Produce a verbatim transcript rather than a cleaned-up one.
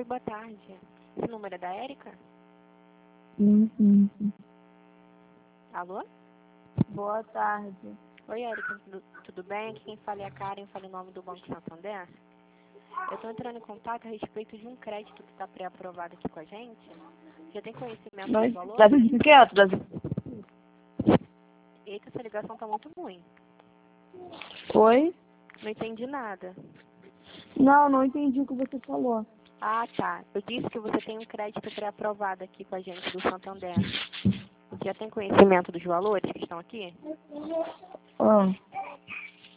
Oi, boa tarde. Esse número é da Érica? Sim, sim, sim. Alô? Boa tarde. Oi, Érica, tudo, tudo bem? Aqui quem fala é a Karen, fala em nome do Banco Santander. Eu estou entrando em contato a respeito de um crédito que está pré-aprovado aqui com a gente. Já tem conhecimento Mas, dos valores? tá dizendo que é? Tá dizendo- Eita, essa ligação tá muito ruim. Oi? Não entendi nada. Não, não entendi o que você falou. Ah, tá. Eu disse que você tem um crédito pré-aprovado aqui com a gente do Santander. Já tem conhecimento dos valores que estão aqui? Ah,